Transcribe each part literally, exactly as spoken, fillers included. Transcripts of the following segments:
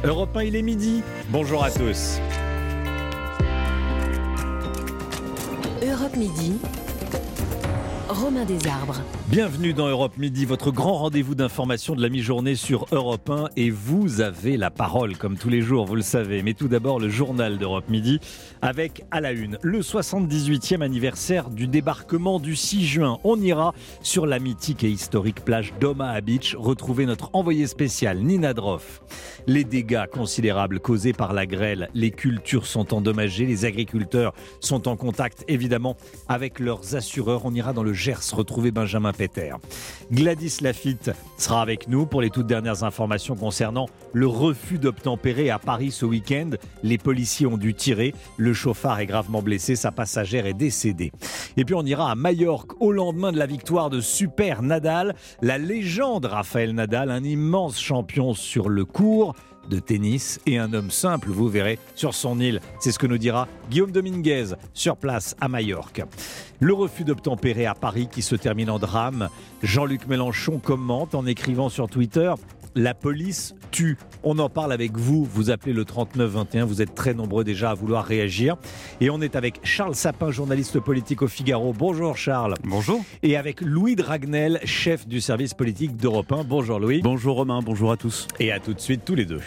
Europe un, il est midi. Bonjour à tous. Europe Midi, Romain Desarbres. Bienvenue dans Europe Midi, votre grand rendez-vous d'information de la mi-journée sur Europe un. Et vous avez la parole, comme tous les jours, vous le savez. Mais tout d'abord, le journal d'Europe Midi, avec à la une, le soixante-dix-huitième anniversaire du débarquement du six juin. On ira sur la mythique et historique plage d'Omaha Beach, retrouver notre envoyé spécial, Nina Droff. Les dégâts considérables causés par la grêle, les cultures sont endommagées, les agriculteurs sont en contact, évidemment, avec leurs assureurs. On ira dans le Gers, retrouver Benjamin Peter. Gladys Lafitte sera avec nous pour les toutes dernières informations concernant le refus d'obtempérer à Paris ce week-end. Les policiers ont dû tirer, le chauffard est gravement blessé, sa passagère est décédée. Et puis on ira à Majorque au lendemain de la victoire de Super Nadal, la légende Rafael Nadal, un immense champion sur le court de tennis et un homme simple, vous verrez, sur son île. C'est ce que nous dira Guillaume Dominguez, sur place à Majorque. Le refus d'obtempérer à Paris qui se termine en drame. Jean-Luc Mélenchon commente en écrivant sur Twitter « La police tue ». On en parle avec vous, vous appelez le trente-neuf vingt et un, vous êtes très nombreux déjà à vouloir réagir. Et on est avec Charles Sapin, journaliste politique au Figaro. Bonjour Charles. Bonjour. Et avec Louis Dragnel, chef du service politique d'Europe un. Bonjour Louis. Bonjour Romain, bonjour à tous. Et à tout de suite tous les deux.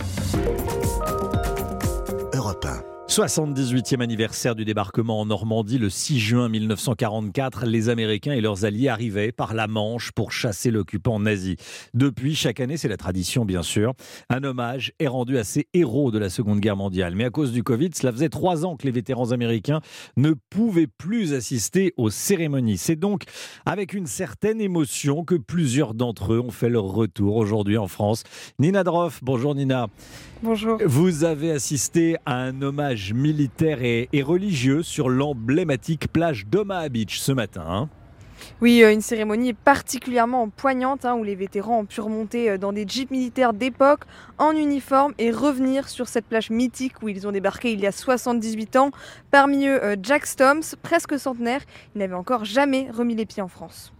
Europe un. soixante-dix-huitième anniversaire du débarquement en Normandie, le six juin mille neuf cent quarante-quatre, les Américains et leurs alliés arrivaient par la Manche pour chasser l'occupant nazi. Depuis, chaque année, c'est la tradition bien sûr, un hommage est rendu à ces héros de la Seconde Guerre mondiale. Mais à cause du Covid, cela faisait trois ans que les vétérans américains ne pouvaient plus assister aux cérémonies. C'est donc avec une certaine émotion que plusieurs d'entre eux ont fait leur retour aujourd'hui en France. Nina Droff, bonjour Nina. Bonjour. Vous avez assisté à un hommage militaire et, et religieux sur l'emblématique plage d'Omaha Beach ce matin. Hein. Oui, une cérémonie particulièrement poignante hein, où les vétérans ont pu remonter dans des jeeps militaires d'époque en uniforme et revenir sur cette plage mythique où ils ont débarqué il y a soixante-dix-huit ans. Parmi eux, Jack Stoms, presque centenaire, il n'avait encore jamais remis les pieds en France.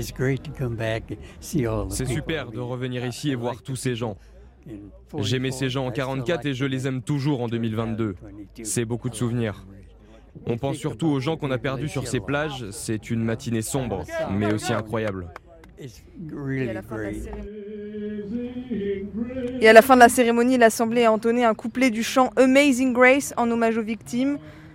C'est super de revenir ici et voir tous ces gens. J'aimais ces gens en quarante-quatre et je les aime toujours en deux mille vingt-deux. C'est beaucoup de souvenirs. On pense surtout aux gens qu'on a perdus sur ces plages. C'est une matinée sombre, mais aussi incroyable. Et à la fin de la cérémonie, et à la fin de la cérémonie, l'Assemblée a entonné un couplet du chant Amazing Grace en hommage aux victimes.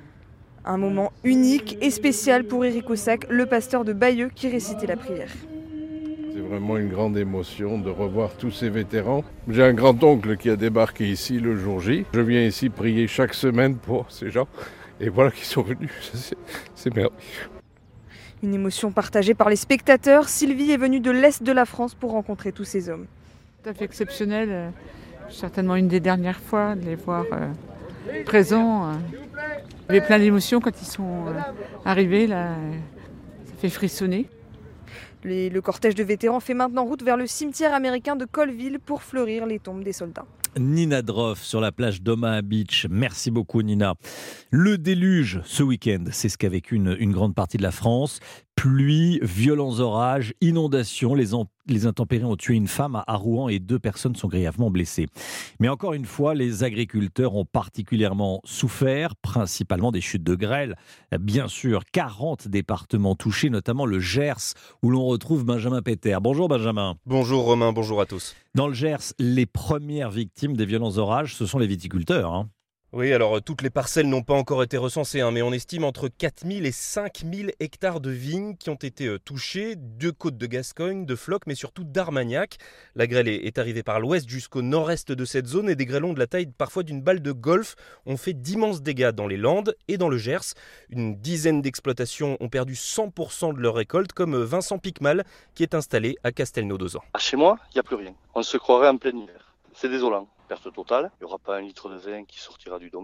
Un moment unique et spécial pour Éric Ossac, le pasteur de Bayeux qui récitait la prière. C'est vraiment une grande émotion de revoir tous ces vétérans. J'ai un grand-oncle qui a débarqué ici le jour J. Je viens ici prier chaque semaine pour ces gens. Et voilà qu'ils sont venus. C'est, c'est merveilleux. Une émotion partagée par les spectateurs. Sylvie est venue de l'Est de la France pour rencontrer tous ces hommes. Tout à fait exceptionnel. Euh, certainement une des dernières fois de les voir euh, présents. Euh. Il y avait plein d'émotions quand ils sont euh, arrivés. Là, ça fait frissonner. Les, le cortège de vétérans fait maintenant route vers le cimetière américain de Colville pour fleurir les tombes des soldats. Nina Droff sur la plage d'Omaha Beach. Merci beaucoup Nina. Le déluge ce week-end, c'est ce qu'a vécu une, une grande partie de la France. Pluie, violents orages, inondations, les, en, les intempéries ont tué une femme à Rouen et deux personnes sont grièvement blessées. Mais encore une fois, les agriculteurs ont particulièrement souffert, principalement des chutes de grêle. Bien sûr, quarante départements touchés, notamment le Gers, où l'on retrouve Benjamin Peter. Bonjour Benjamin. Bonjour Romain, bonjour à tous. Dans le Gers, les premières victimes des violents orages, ce sont les viticulteurs. Hein. Oui, alors toutes les parcelles n'ont pas encore été recensées, hein, mais on estime entre quatre mille et cinq mille hectares de vignes qui ont été euh, touchés, de Côte de Gascogne, de Floc, mais surtout d'Armagnac. La grêle est, est arrivée par l'ouest jusqu'au nord-est de cette zone et des grêlons de la taille parfois d'une balle de golf ont fait d'immenses dégâts dans les Landes et dans le Gers. Une dizaine d'exploitations ont perdu cent pour cent de leur récolte, comme Vincent Picmal qui est installé à Castelnau-d'Ozan. Chez moi, il n'y a plus rien. On se croirait en plein hiver. C'est désolant. Perte totale, il n'y aura pas un litre de vin qui sortira du domaine.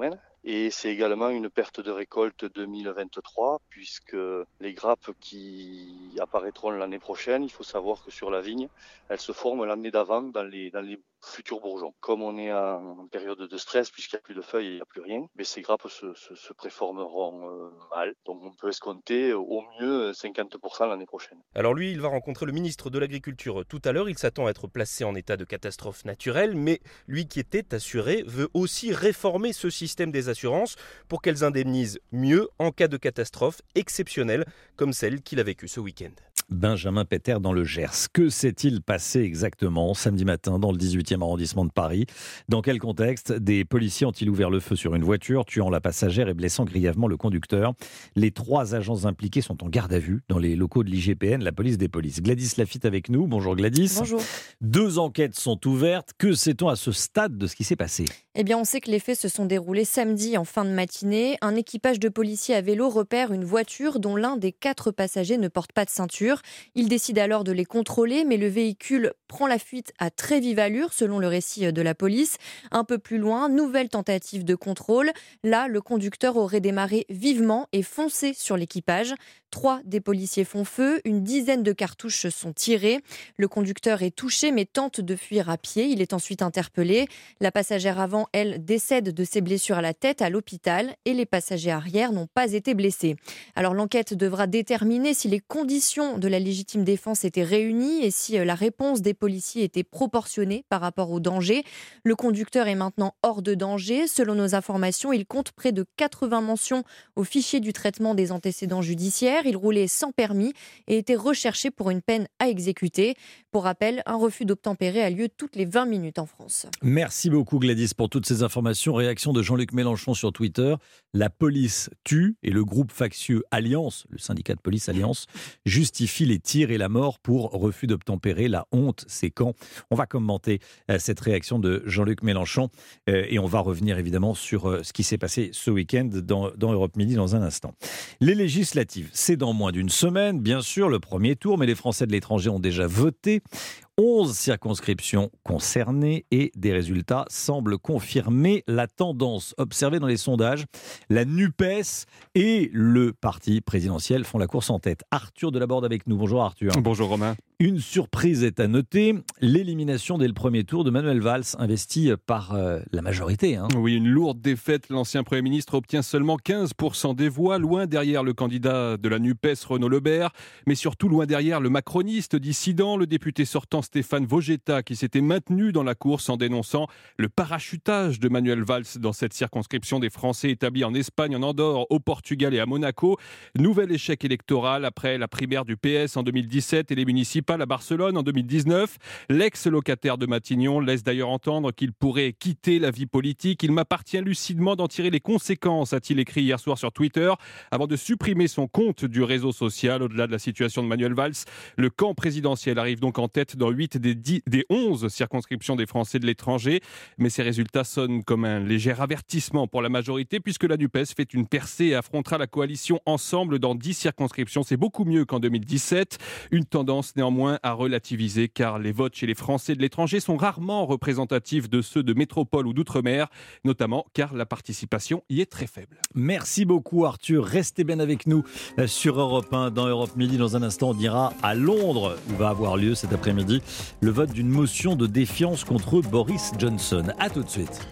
Et c'est également une perte de récolte deux mille vingt-trois, puisque les grappes qui apparaîtront l'année prochaine, il faut savoir que sur la vigne, elles se forment l'année d'avant dans les, dans les futurs bourgeons. Comme on est en période de stress, puisqu'il n'y a plus de feuilles et il n'y a plus rien, mais ces grappes se, se, se préformeront euh, mal. Donc on peut escompter au mieux cinquante pour cent l'année prochaine. Alors lui, il va rencontrer le ministre de l'Agriculture tout à l'heure. Il s'attend à être placé en état de catastrophe naturelle, mais lui qui était assuré veut aussi réformer ce système des assurances pour qu'elles indemnisent mieux en cas de catastrophe exceptionnelle comme celle qu'il a vécue ce week-end. Benjamin Péter dans le Gers. Que s'est-il passé exactement samedi matin dans le dix-huitième arrondissement de Paris ? Dans quel contexte ? Des policiers ont-ils ouvert le feu sur une voiture, tuant la passagère et blessant grièvement le conducteur ? Les trois agents impliqués sont en garde à vue dans les locaux de l'I G P N, la police des polices. Gladys Lafitte avec nous. Bonjour Gladys. Bonjour. Deux enquêtes sont ouvertes. Que sait-on à ce stade de ce qui s'est passé ? Eh bien, on sait que les faits se sont déroulés samedi en fin de matinée. Un équipage de policiers à vélo repère une voiture dont l'un des quatre passagers ne porte pas de ceinture. Il décide alors de les contrôler, mais le véhicule prend la fuite à très vive allure, selon le récit de la police. Un peu plus loin, nouvelle tentative de contrôle. Là, le conducteur aurait démarré vivement et foncé sur l'équipage. Trois des policiers font feu, une dizaine de cartouches sont tirées. Le conducteur est touché mais tente de fuir à pied. Il est ensuite interpellé. La passagère avant, elle, décède de ses blessures à la tête à l'hôpital et les passagers arrière n'ont pas été blessés. Alors l'enquête devra déterminer si les conditions de la légitime défense étaient réunies et si la réponse des policiers était proportionnée par rapport au danger. Le conducteur est maintenant hors de danger. Selon nos informations, il compte près de quatre-vingts mentions au fichier du traitement des antécédents judiciaires. Il roulait sans permis et était recherché pour une peine à exécuter. Pour rappel, un refus d'obtempérer a lieu toutes les vingt minutes en France. Merci beaucoup Gladys pour toutes ces informations. Réaction de Jean-Luc Mélenchon sur Twitter. La police tue et le groupe factieux Alliance, le syndicat de police Alliance, justifie les tirs et la mort pour refus d'obtempérer. La honte, c'est quand ? On va commenter cette réaction de Jean-Luc Mélenchon et on va revenir évidemment sur ce qui s'est passé ce week-end dans, dans Europe Midi dans un instant. Les législatives, c'est dans moins d'une semaine, bien sûr, le premier tour, mais les Français de l'étranger ont déjà voté. onze circonscriptions concernées et des résultats semblent confirmer la tendance observée dans les sondages. La NUPES et le parti présidentiel font la course en tête. Arthur Delaborde avec nous. Bonjour Arthur. Bonjour Romain. Une surprise est à noter, l'élimination dès le premier tour de Manuel Valls, investi par euh, la majorité. Hein. Oui, une lourde défaite. L'ancien Premier ministre obtient seulement quinze pour cent des voix, loin derrière le candidat de la NUPES, Renaud Lebert, mais surtout loin derrière le macroniste dissident, le député sortant Stéphane Vogetta, qui s'était maintenu dans la course en dénonçant le parachutage de Manuel Valls dans cette circonscription des Français établis en Espagne, en Andorre, au Portugal et à Monaco. Nouvel échec électoral après la primaire du P S en deux mille dix-sept et les municipales à Barcelone en deux mille dix-neuf. L'ex-locataire de Matignon laisse d'ailleurs entendre qu'il pourrait quitter la vie politique. Il m'appartient lucidement d'en tirer les conséquences, a-t-il écrit hier soir sur Twitter, avant de supprimer son compte du réseau social. Au-delà de la situation de Manuel Valls, le camp présidentiel arrive donc en tête dans huit des, dix, des onze circonscriptions des Français de l'étranger. Mais ces résultats sonnent comme un léger avertissement pour la majorité, puisque la NUPES fait une percée et affrontera la coalition Ensemble dans dix circonscriptions. C'est beaucoup mieux qu'en deux mille dix-sept. Une tendance néanmoins à relativiser, car les votes chez les Français de l'étranger sont rarement représentatifs de ceux de métropole ou d'outre-mer, notamment car la participation y est très faible. Merci beaucoup Arthur, restez bien avec nous sur Europe un dans Europe Midi. Dans un instant, on ira à Londres où va avoir lieu cet après-midi le vote d'une motion de défiance contre Boris Johnson. A tout de suite.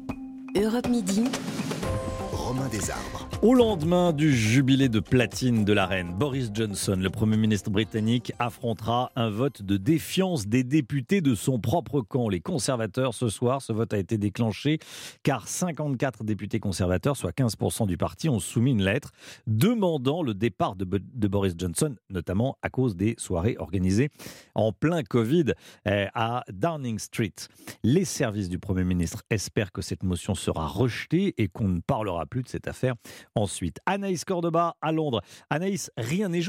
Europe Midi. Romain Desarbres. Au lendemain du jubilé de platine de la reine, Boris Johnson, le Premier ministre britannique, affrontera un vote de défiance des députés de son propre camp, les conservateurs. Ce soir, ce vote a été déclenché car cinquante-quatre députés conservateurs, soit quinze pour cent du parti, ont soumis une lettre demandant le départ de, de Boris Johnson, notamment à cause des soirées organisées en plein Covid eh, à Downing Street. Les services du Premier ministre espèrent que cette motion sera rejetée et qu'on ne parlera plus de cette affaire ensuite. Anaïs Cordoba à Londres. Anaïs, rien n'est joué, hein ?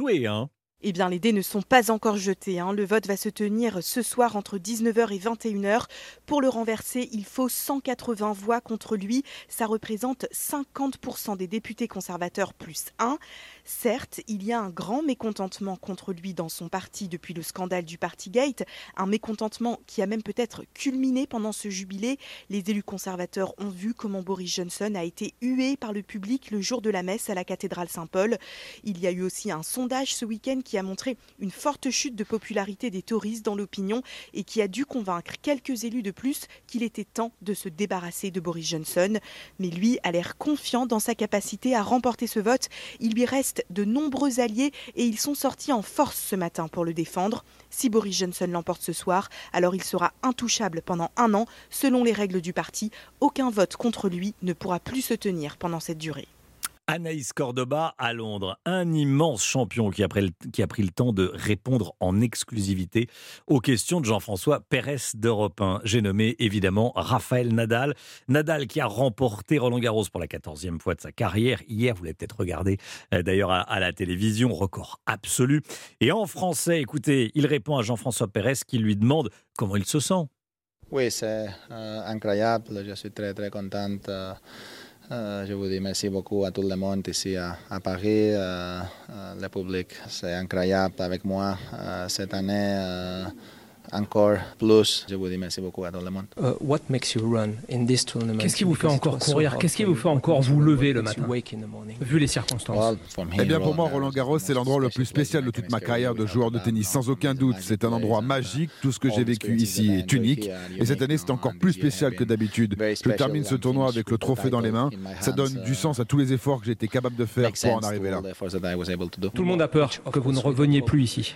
Eh bien, les dés ne sont pas encore jetés. Hein. Le vote va se tenir ce soir entre dix-neuf heures et vingt et une heures. Pour le renverser, il faut cent quatre-vingts voix contre lui. Ça représente cinquante pour cent des députés conservateurs plus un. Certes, il y a un grand mécontentement contre lui dans son parti depuis le scandale du Partygate. Un mécontentement qui a même peut-être culminé pendant ce jubilé. Les élus conservateurs ont vu comment Boris Johnson a été hué par le public le jour de la messe à la cathédrale Saint-Paul. Il y a eu aussi un sondage ce week-end qui a montré une forte chute de popularité des Tories dans l'opinion et qui a dû convaincre quelques élus de plus qu'il était temps de se débarrasser de Boris Johnson. Mais lui a l'air confiant dans sa capacité à remporter ce vote. Il lui reste de nombreux alliés et ils sont sortis en force ce matin pour le défendre. Si Boris Johnson l'emporte ce soir, alors il sera intouchable pendant un an. Selon les règles du parti, aucun vote contre lui ne pourra plus se tenir pendant cette durée. Anaïs Cordoba à Londres, un immense champion qui a, pris le, qui a pris le temps de répondre en exclusivité aux questions de Jean-François Pérez d'Europe un. J'ai nommé évidemment Rafael Nadal. Nadal qui a remporté Roland-Garros pour la quatorzième fois de sa carrière. Hier, vous l'avez peut-être regardé euh, d'ailleurs à, à la télévision, record absolu. Et en français, écoutez, il répond à Jean-François Pérez qui lui demande comment il se sent. Oui, c'est euh, incroyable. Je suis très très contente. Euh... Euh, je vous dis merci beaucoup à tout le monde ici à, à Paris, euh, euh, le public, c'est incroyable avec moi euh, cette année, euh, encore plus. Je vous dis merci beaucoup à tout le monde. Uh, what makes you run in this tournament? Qu'est-ce qui vous fait encore courir? Qu'est-ce qui vous fait encore vous lever le matin, vu les circonstances? Eh bien pour moi, Roland-Garros, c'est l'endroit le plus spécial de toute ma carrière de joueur de tennis, sans aucun doute. C'est un endroit magique, tout ce que j'ai vécu ici est unique. Et cette année, c'est encore plus spécial que d'habitude. Je termine ce tournoi avec le trophée dans les mains. Ça donne du sens à tous les efforts que j'ai été capable de faire pour en arriver là. Tout le monde a peur que vous ne reveniez plus ici.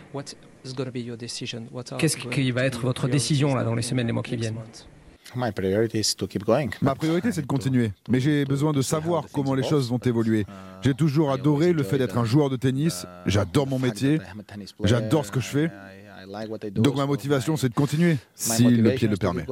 Qu'est-ce qui va être votre décision là, dans les semaines et mois qui viennent? Ma priorité, c'est de continuer. Mais j'ai besoin de savoir comment les choses vont évoluer. J'ai toujours adoré le fait d'être un joueur de tennis. J'adore mon métier. J'adore ce que je fais. Donc ma motivation, c'est de continuer, si le pied le permet.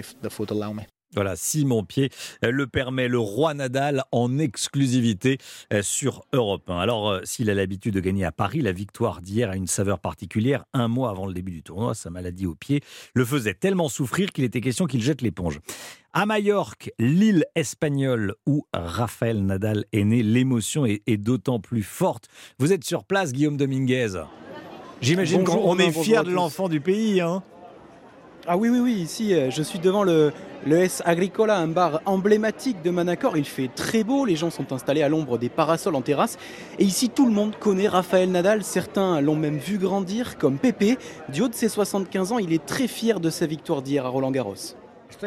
Voilà, si mon pied le permet, le roi Nadal en exclusivité sur Europe un. Alors, s'il a l'habitude de gagner à Paris, la victoire d'hier a une saveur particulière. Un mois avant le début du tournoi, sa maladie au pied le faisait tellement souffrir qu'il était question qu'il jette l'éponge. À Majorque, l'île espagnole où Rafael Nadal est né, l'émotion est, est d'autant plus forte. Vous êtes sur place, Guillaume Dominguez. J'imagine bonjour, qu'on est fiers de l'enfant du pays, hein. Ah oui, oui, oui, ici, je suis devant le, le S Agricola, un bar emblématique de Manacor. Il fait très beau, les gens sont installés à l'ombre des parasols en terrasse. Et ici, tout le monde connaît Rafael Nadal. Certains l'ont même vu grandir, comme Pepe. Du haut de ses soixante-quinze ans, il est très fier de sa victoire d'hier à Roland-Garros.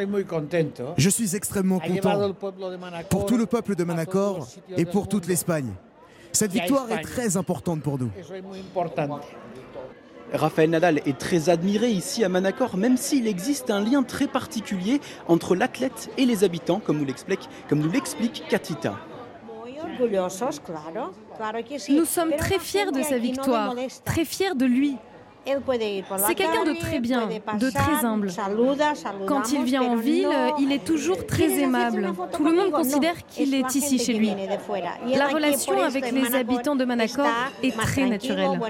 Je suis extrêmement content pour tout le peuple de Manacor et pour toute l'Espagne. Cette victoire est très importante pour nous. Rafael Nadal est très admiré ici à Manacor, même s'il existe un lien très particulier entre l'athlète et les habitants, comme nous l'explique, comme nous l'explique Katita. Nous sommes très fiers de sa victoire, très fiers de lui. C'est quelqu'un de très bien, de très humble. Quand il vient en ville, il est toujours très aimable. Tout le monde considère qu'il est ici chez lui. La relation avec les habitants de Manacor est très naturelle.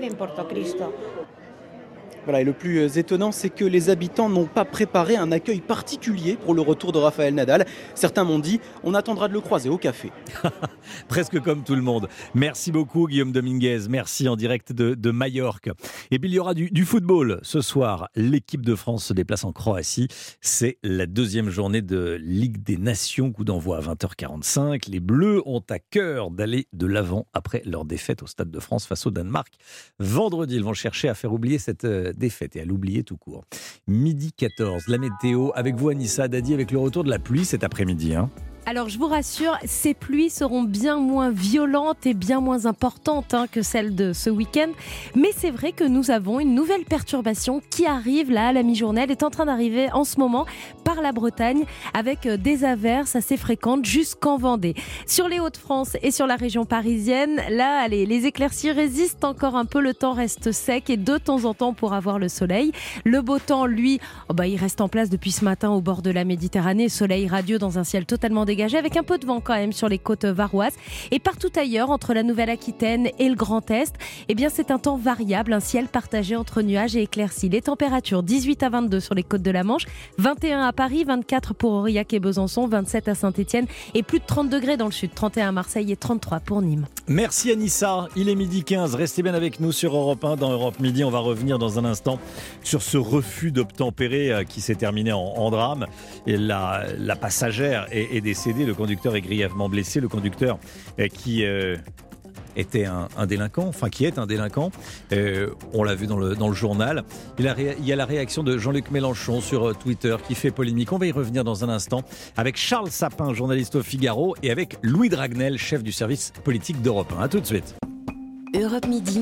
Voilà, et le plus étonnant, c'est que les habitants n'ont pas préparé un accueil particulier pour le retour de Rafael Nadal. Certains m'ont dit, on attendra de le croiser au café. Presque comme tout le monde. Merci beaucoup Guillaume Dominguez, merci en direct de, de Majorque. Et puis il y aura du, du football ce soir. L'équipe de France se déplace en Croatie. C'est la deuxième journée de Ligue des Nations, coup d'envoi à vingt heures quarante-cinq. Les Bleus ont à cœur d'aller de l'avant après leur défaite au Stade de France face au Danemark. Vendredi, ils vont chercher à faire oublier cette défaite et à l'oublier tout court. Midi quatorze, la météo avec vous Anissa Dadi, avec le retour de la pluie cet après-midi. Hein. Alors je vous rassure, ces pluies seront bien moins violentes et bien moins importantes hein, que celles de ce week-end. Mais c'est vrai que nous avons une nouvelle perturbation qui arrive là à la mi-journée. Elle est en train d'arriver en ce moment par la Bretagne avec des averses assez fréquentes jusqu'en Vendée. Sur les Hauts-de-France et sur la région parisienne, là allez, les éclaircies résistent encore un peu, le temps reste sec et de temps en temps pour avoir le soleil. Le beau temps, lui, oh bah, il reste en place depuis ce matin au bord de la Méditerranée. Soleil radieux dans un ciel totalement dégagé dégagé avec un peu de vent quand même sur les côtes varoises. Et partout ailleurs, entre la Nouvelle-Aquitaine et le Grand Est, eh bien c'est un temps variable, un ciel partagé entre nuages et éclaircies. Les températures dix-huit à vingt-deux sur les côtes de la Manche, vingt et un à Paris, vingt-quatre pour Aurillac et Besançon, vingt-sept à Saint-Étienne et plus de trente degrés dans le sud, trente et un à Marseille et trente-trois pour Nîmes. Merci Anissa, il est midi quinze, restez bien avec nous sur Europe un. Dans Europe Midi, on va revenir dans un instant sur ce refus d'obtempérer qui s'est terminé en, en drame. Et la, la passagère est, est décédée, le conducteur est grièvement blessé, le conducteur qui... Euh, était un, un délinquant, enfin qui est un délinquant, euh, on l'a vu dans le, dans le journal. Il, a, il y a la réaction de Jean-Luc Mélenchon sur Twitter qui fait polémique. On va y revenir dans un instant avec Charles Sapin, journaliste au Figaro, et avec Louis Dragnel, chef du service politique d'Europe un. A tout de suite. Europe Midi.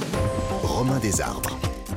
Romain Desarbres.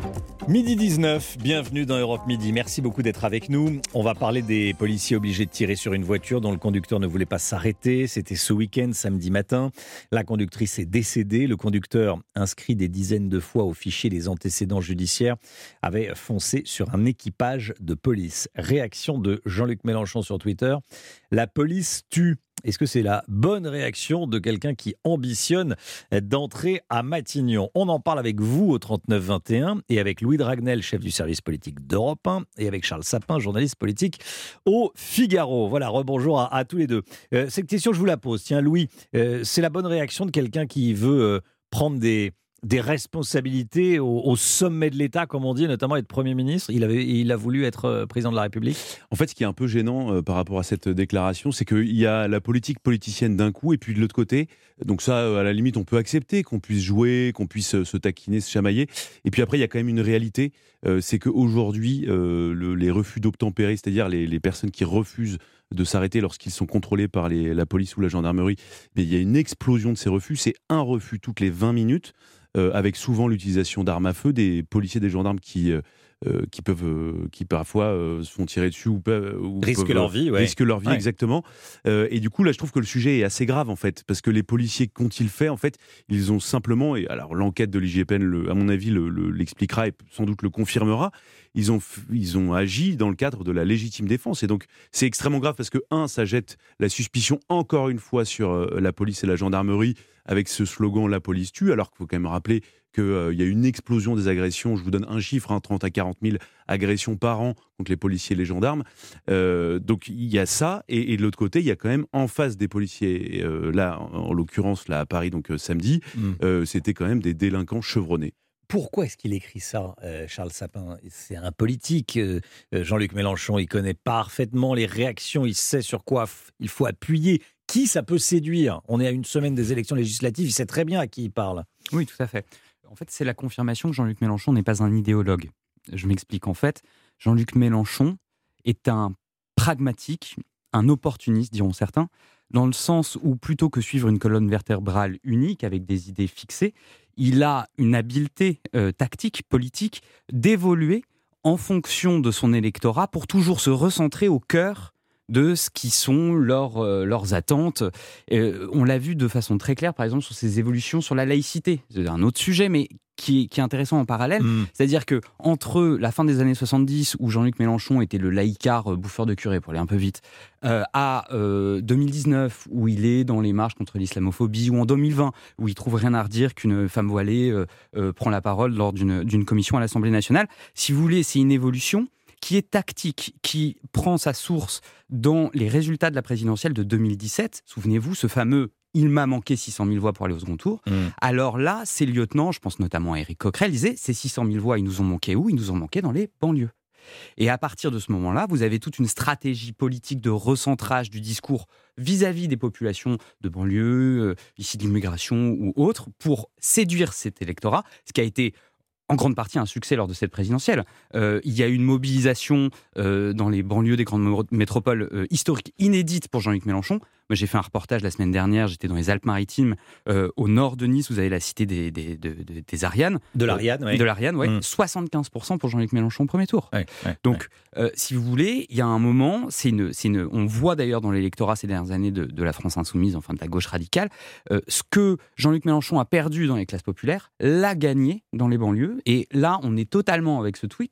Midi dix-neuf, bienvenue dans Europe Midi. Merci beaucoup d'être avec nous. On va parler des policiers obligés de tirer sur une voiture dont le conducteur ne voulait pas s'arrêter. C'était ce week-end, samedi matin. La conductrice est décédée. Le conducteur, inscrit des dizaines de fois au fichier des antécédents judiciaires, avait foncé sur un équipage de police. Réaction de Jean-Luc Mélenchon sur Twitter. La police tue. Est-ce que c'est la bonne réaction de quelqu'un qui ambitionne d'entrer à Matignon ? On en parle avec vous au trente-neuf vingt et un et avec Louis Dragnel, chef du service politique d'Europe un, et avec Charles Sapin, journaliste politique au Figaro. Voilà, rebonjour à, à tous les deux. Euh, cette question, je vous la pose. Tiens, Louis, euh, c'est la bonne réaction de quelqu'un qui veut euh, prendre des... des responsabilités au, au sommet de l'État, comme on dit, notamment être Premier ministre. Il, avait, il a voulu être euh, président de la République. En fait, ce qui est un peu gênant euh, par rapport à cette déclaration, c'est qu'il y a la politique politicienne d'un coup, et puis de l'autre côté, donc ça, euh, à la limite, on peut accepter qu'on puisse jouer, qu'on puisse euh, se taquiner, se chamailler. Et puis après, il y a quand même une réalité, euh, c'est qu'aujourd'hui, euh, le, les refus d'obtempérer, c'est-à-dire les, les personnes qui refusent de s'arrêter lorsqu'ils sont contrôlés par les, la police ou la gendarmerie, mais il y a une explosion de ces refus. C'est un refus toutes les vingt minutes. Euh, avec souvent l'utilisation d'armes à feu, des policiers, des gendarmes qui, euh, qui peuvent, euh, qui parfois euh, se font tirer dessus ou, ou risquent peuvent, leur vie, ouais. risquent leur vie ouais. exactement. Euh, et du coup, là, je trouve que le sujet est assez grave en fait, parce que les policiers qu'ont-ils fait en fait, ils ont simplement, et alors l'enquête de l'I G P N, le, à mon avis, le, le, l'expliquera et sans doute le confirmera. Ils ont, ils ont agi dans le cadre de la légitime défense. Et donc, c'est extrêmement grave parce que, un, ça jette la suspicion encore une fois sur euh, la police et la gendarmerie avec ce slogan « La police tue », alors qu'il faut quand même rappeler qu'il euh, y a une explosion des agressions. Je vous donne un chiffre, hein, trente à quarante mille agressions par an contre les policiers et les gendarmes. Euh, donc, il y a ça. Et, et de l'autre côté, il y a quand même en face des policiers, euh, là, en, en l'occurrence, là, à Paris, donc euh, samedi, mmh. euh, c'était quand même des délinquants chevronnés. Pourquoi est-ce qu'il écrit ça, euh, Charles Sapin ? C'est un politique, euh, Jean-Luc Mélenchon, il connaît parfaitement les réactions, il sait sur quoi f- il faut appuyer. Qui ça peut séduire ? On est à une semaine des élections législatives, il sait très bien à qui il parle. Oui, tout à fait. En fait, c'est la confirmation que Jean-Luc Mélenchon n'est pas un idéologue. Je m'explique. En fait, Jean-Luc Mélenchon est un pragmatique, un opportuniste, diront certains, dans le sens où, plutôt que suivre une colonne vertébrale unique avec des idées fixées, il a une habileté euh, tactique, politique, d'évoluer en fonction de son électorat pour toujours se recentrer au cœur de ce qui sont leurs, euh, leurs attentes. Euh, on l'a vu de façon très claire, par exemple, sur ces évolutions sur la laïcité. C'est un autre sujet, mais qui est, qui est intéressant en parallèle. Mmh. C'est-à-dire qu'entre la fin des années soixante-dix, où Jean-Luc Mélenchon était le laïcard euh, bouffeur de curé, pour aller un peu vite, euh, à euh, deux mille dix-neuf, où il est dans les marches contre l'islamophobie, ou en deux mille vingt, où il trouve rien à redire qu'une femme voilée euh, euh, prend la parole lors d'une, d'une commission à l'Assemblée nationale. Si vous voulez, c'est une évolution qui est tactique, qui prend sa source dans les résultats de la présidentielle de deux mille dix-sept. Souvenez-vous, ce fameux « il m'a manqué six cent mille voix pour aller au second tour mmh. ». Alors là, ces lieutenants, je pense notamment à Éric Coquerel, disaient « ces six cent mille voix, ils nous ont manqué où ? Ils nous ont manqué dans les banlieues ». Et à partir de ce moment-là, vous avez toute une stratégie politique de recentrage du discours vis-à-vis des populations de banlieue, euh, ici de l'immigration ou autres, pour séduire cet électorat, ce qui a été en grande partie un succès lors de cette présidentielle. Euh, il y a eu une mobilisation euh, dans les banlieues des grandes métropoles euh, historiques inédite pour Jean-Luc Mélenchon. Moi, j'ai fait un reportage la semaine dernière, j'étais dans les Alpes-Maritimes, euh, au nord de Nice, vous avez la cité des, des, des, des, des Arianes. De l'Ariane, euh, oui. De l'Ariane, oui. Mmh. soixante-quinze pour cent pour Jean-Luc Mélenchon au premier tour. Ouais, ouais, Donc, ouais. Euh, si vous voulez, il y a un moment, c'est une, c'est une, on voit d'ailleurs dans l'électorat ces dernières années de, de la France insoumise, enfin de la gauche radicale, euh, ce que Jean-Luc Mélenchon a perdu dans les classes populaires, l'a gagné dans les banlieues. Et là, on est totalement avec ce tweet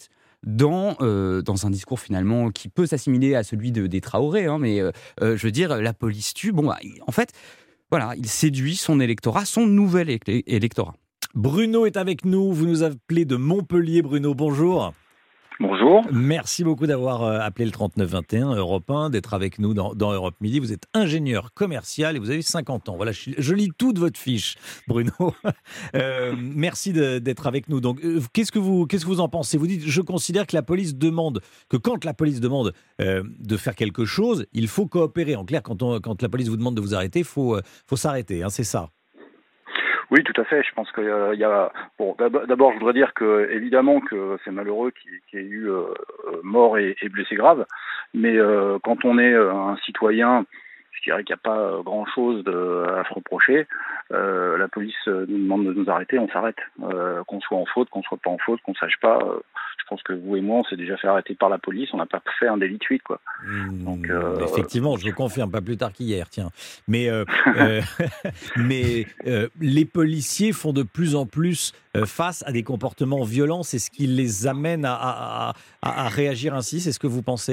dans, euh, dans un discours finalement qui peut s'assimiler à celui de, des Traoré, hein, mais euh, euh, je veux dire, la police tue. Bon, bah, en fait, voilà, il séduit son électorat, son nouvel é- électorat. Bruno est avec nous, vous nous appelez de Montpellier. Bruno, bonjour. Bonjour. Merci beaucoup d'avoir appelé le trente-neuf vingt et un Europe un, d'être avec nous dans, dans Europe Midi. Vous êtes ingénieur commercial et vous avez cinquante ans. Voilà, je, je lis toute votre fiche, Bruno. euh, merci de, d'être avec nous. Donc, euh, qu'est-ce que vous, qu'est-ce que vous en pensez ? Vous dites, je considère que la police demande, que quand la police demande euh, de faire quelque chose, il faut coopérer. En clair, quand, on, quand la police vous demande de vous arrêter, il faut, euh, faut s'arrêter, hein, c'est ça ? Oui, tout à fait. Je pense qu'il y, y a. Bon, d'abord, je voudrais dire que évidemment que c'est malheureux qu'il, qu'il y ait eu euh, morts et, et blessés graves, mais euh, quand on est un citoyen, je dirais qu'il n'y a pas grand-chose de, à se reprocher. Euh, la police nous demande de nous arrêter, on s'arrête. Euh, qu'on soit en faute, qu'on soit pas en faute, qu'on sache pas. Euh, je pense que vous et moi, on s'est déjà fait arrêter par la police. On n'a pas fait un délit de fuite, quoi. Mmh, Donc, euh, effectivement, je vous confirme, pas plus tard qu'hier, tiens. Mais, euh, euh, mais euh, les policiers font de plus en plus euh, face à des comportements violents. C'est ce qui les amène à, à, à, à réagir ainsi. C'est ce que vous pensez ?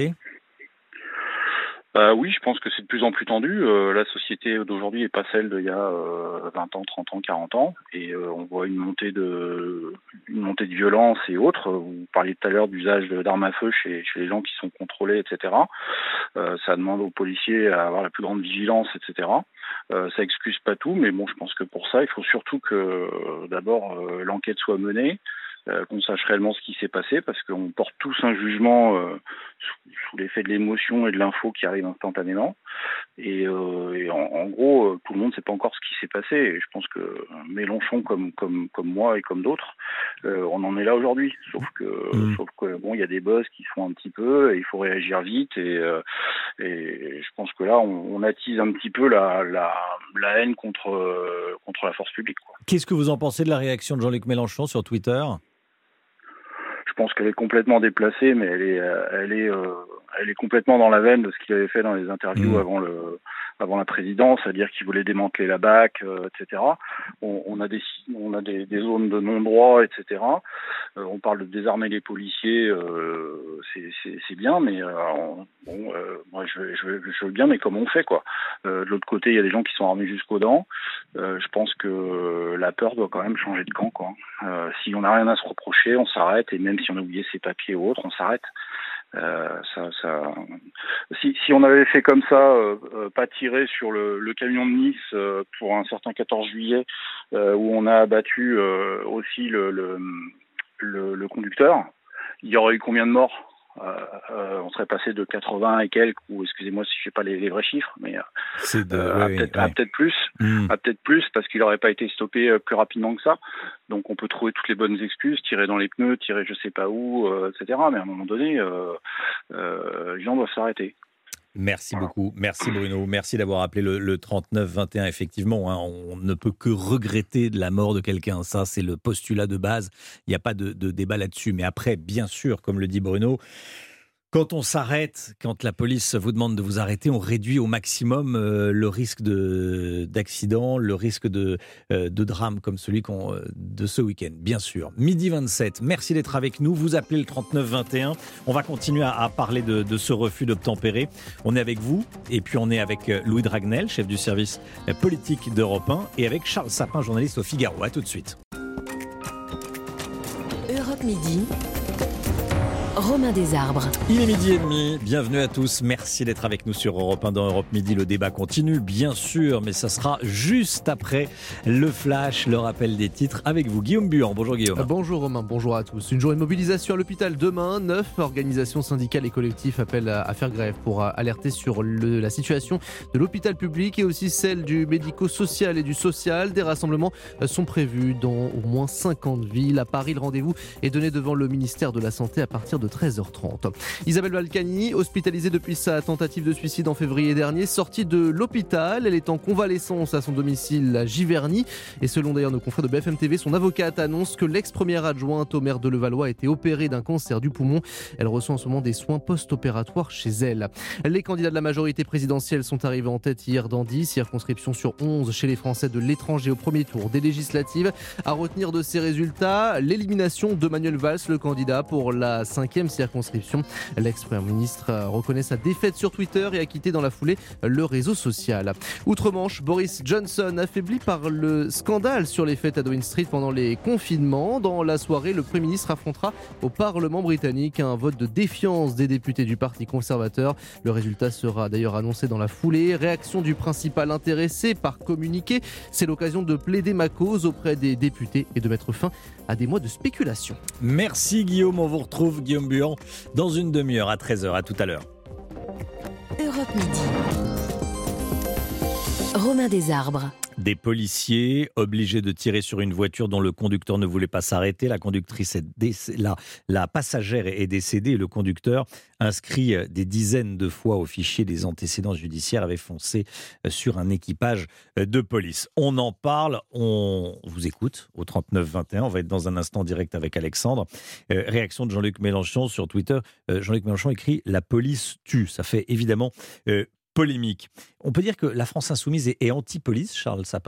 Euh, oui, je pense que c'est de plus en plus tendu. Euh, la société d'aujourd'hui n'est pas celle d'il y a euh, vingt ans, trente ans, quarante ans. Et euh, on voit une montée de une montée de violence et autres. Vous parliez tout à l'heure d'usage d'armes à feu chez, chez les gens qui sont contrôlés, et cetera. Euh, ça demande aux policiers à avoir la plus grande vigilance, et cetera. Euh, ça excuse pas tout, mais bon, je pense que pour ça, il faut surtout que euh, d'abord euh, l'enquête soit menée. Euh, qu'on sache réellement ce qui s'est passé, parce qu'on porte tous un jugement euh, sous, sous l'effet de l'émotion et de l'info qui arrive instantanément. Et, euh, et en, en gros, euh, tout le monde ne sait pas encore ce qui s'est passé. Et je pense que Mélenchon, comme comme comme moi et comme d'autres, euh, on en est là aujourd'hui. Sauf que mmh. sauf que bon, il y a des buzz qui se font un petit peu, et il faut réagir vite. Et, euh, et je pense que là, on, on attise un petit peu la la, la haine contre euh, contre la force publique, quoi. Qu'est-ce que vous en pensez de la réaction de Jean-Luc Mélenchon sur Twitter ? Je pense qu'elle est complètement déplacée, mais elle est, elle est, euh, elle est complètement dans la veine de ce qu'il avait fait dans les interviews mmh. avant le, avant la présidence, c'est-à-dire qu'il voulait démanteler la B A C, euh, et cetera. On, on a des, on a des, des zones de non-droit, et cetera. Euh, on parle de désarmer les policiers, euh, c'est, c'est, c'est bien, mais euh, on, bon, euh, moi je, je, je veux bien, mais comment on fait, quoi. Euh, de l'autre côté, il y a des gens qui sont armés jusqu'aux dents. Euh, je pense que la peur doit quand même changer de camp, quoi. Euh, si on n'a rien à se reprocher, on s'arrête, et même si on a oublié ses papiers ou autre, on s'arrête. Euh, ça, ça... Si, si on avait fait comme ça, euh, euh, pas tirer sur le, le camion de Nice euh, pour un certain quatorze juillet, euh, où on a abattu euh, aussi le, le, le, le conducteur, il y aurait eu combien de morts ? Euh, euh, on serait passé de quatre-vingts et quelques, ou excusez-moi si je sais pas les, les vrais chiffres, mais c'est de, euh, oui, à, peut-être, oui. à peut-être plus, mmh. à peut-être plus, parce qu'il n'aurait pas été stoppé euh, plus rapidement que ça. Donc on peut trouver toutes les bonnes excuses, tirer dans les pneus, tirer je sais pas où, euh, et cetera. Mais à un moment donné, euh, euh, les gens doivent s'arrêter. Merci beaucoup, merci Bruno, merci d'avoir appelé le, le trente-neuf vingt et un. Effectivement, hein, on ne peut que regretter de la mort de quelqu'un, ça c'est le postulat de base, il n'y a pas de, de débat là-dessus. Mais après, bien sûr, comme le dit Bruno, quand on s'arrête, quand la police vous demande de vous arrêter, on réduit au maximum euh, le risque de, d'accident, le risque de, euh, de drame comme celui qu'on, euh, de ce week-end, bien sûr. Midi vingt-sept, merci d'être avec nous. Vous appelez le trente-neuf vingt et un. On va continuer à, à parler de, de ce refus d'obtempérer. On est avec vous, et puis on est avec Louis Dragnel, chef du service politique d'Europe un, et avec Charles Sapin, journaliste au Figaro. À tout de suite. Europe Midi. Romain Desarbres. Il est midi et demi, bienvenue à tous, merci d'être avec nous sur Europe un dans Europe Midi. Le débat continue, bien sûr, mais ça sera juste après le flash, le rappel des titres avec vous. Guillaume Buan, bonjour Guillaume. Bonjour Romain, bonjour à tous. Une journée de mobilisation à l'hôpital demain. Neuf organisations syndicales et collectifs appellent à faire grève pour alerter sur le, la situation de l'hôpital public et aussi celle du médico-social et du social. Des rassemblements sont prévus dans au moins cinquante villes. À Paris, le rendez-vous est donné devant le ministère de la Santé à partir de treize heures trente. Isabelle Balkany, hospitalisée depuis sa tentative de suicide en février dernier, sortie de l'hôpital. Elle est en convalescence à son domicile à Giverny. Et selon d'ailleurs nos confrères de B F M T V, son avocate annonce que l'ex-première adjointe au maire de Levallois a été opérée d'un cancer du poumon. Elle reçoit en ce moment des soins post-opératoires chez elle. Les candidats de la majorité présidentielle sont arrivés en tête hier dans dix circonscriptions sur onze chez les Français de l'étranger au premier tour des législatives. À retenir de ces résultats, l'élimination de Manuel Valls, le candidat pour la cinquième cinquième circonscription. L'ex-premier ministre reconnaît sa défaite sur Twitter et a quitté dans la foulée le réseau social. Outre-Manche, Boris Johnson affaibli par le scandale sur les fêtes à Downing Street pendant les confinements. Dans la soirée, le Premier ministre affrontera au Parlement britannique un vote de défiance des députés du Parti conservateur. Le résultat sera d'ailleurs annoncé dans la foulée. Réaction du principal intéressé par communiqué. C'est l'occasion de plaider ma cause auprès des députés et de mettre fin à des mois de spéculation. Merci Guillaume, on vous retrouve Guillaume Buan dans une demi-heure à treize heures. À tout à l'heure. Europe Midi. Romain Desarbres. Des policiers obligés de tirer sur une voiture dont le conducteur ne voulait pas s'arrêter. La conductrice est déc... la, la passagère est décédée et le conducteur, inscrit des dizaines de fois au fichier des antécédents judiciaires, avait foncé sur un équipage de police. On en parle, on vous écoute au trente-neuf vingt et un. On va être dans un instant direct avec Alexandre. Euh, réaction de Jean-Luc Mélenchon sur Twitter. Euh, Jean-Luc Mélenchon écrit « La police tue ». Ça fait évidemment... Euh, polémique. On peut dire que la France insoumise est, est anti-police, Charles Sapin ?